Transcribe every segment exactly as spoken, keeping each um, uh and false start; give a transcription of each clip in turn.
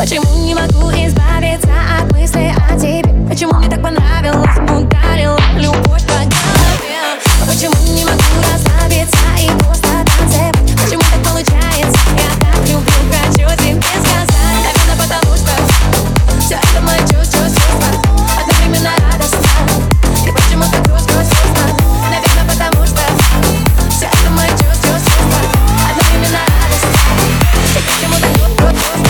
Почему не могу избавиться от мысли о тебе? Почему мне так понравилось, ударила любовь по голове? Почему не могу расслабиться и просто танцевать? Почему так получается? Я так люблю, хочу тебе сказать. Наверное, потому что все это мои чувства, чувства одновременно радостно. И почему-то грусть, грусть, грустно. Наверное, потому что все это мои чувства, чувства одновременно радостно. И почему-то грусть, грусть, грустно.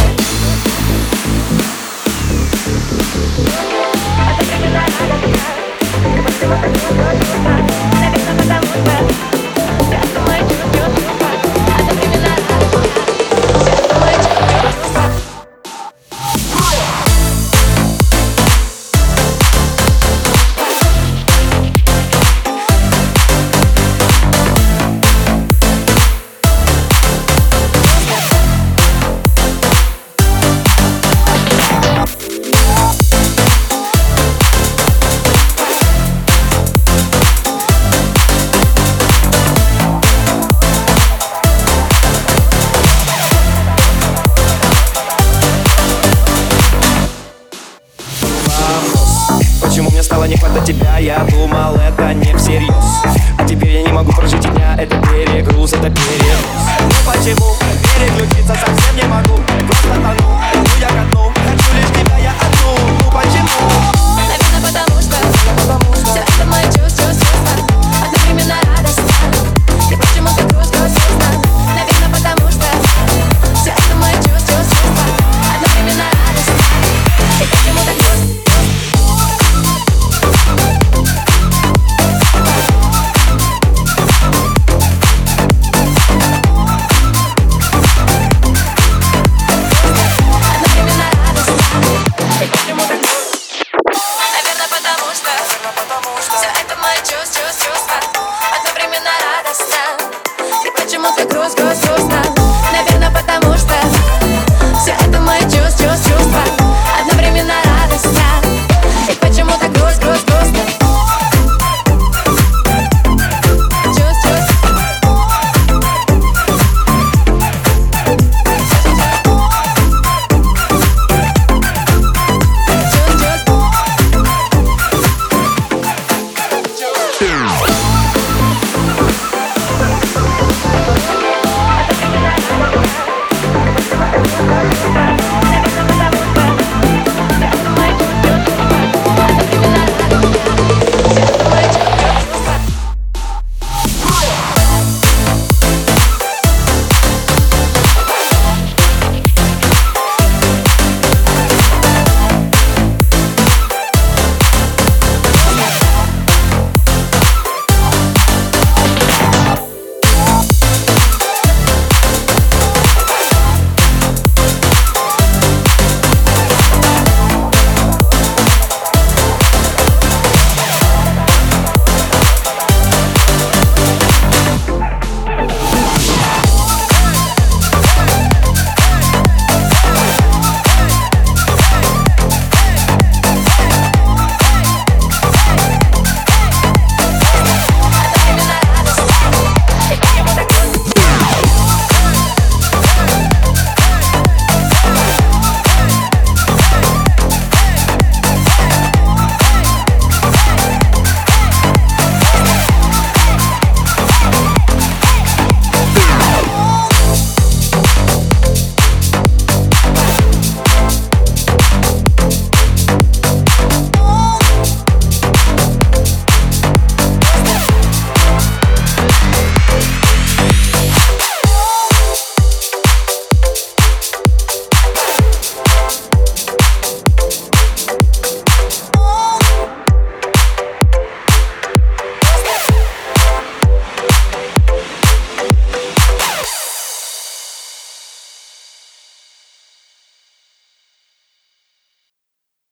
Почему мне стало не хватать тебя? Я думал, это не всерьез. А теперь я не могу прожить и дня. Это перегруз, это перегруз. Ну почему переключиться совсем не могу? Просто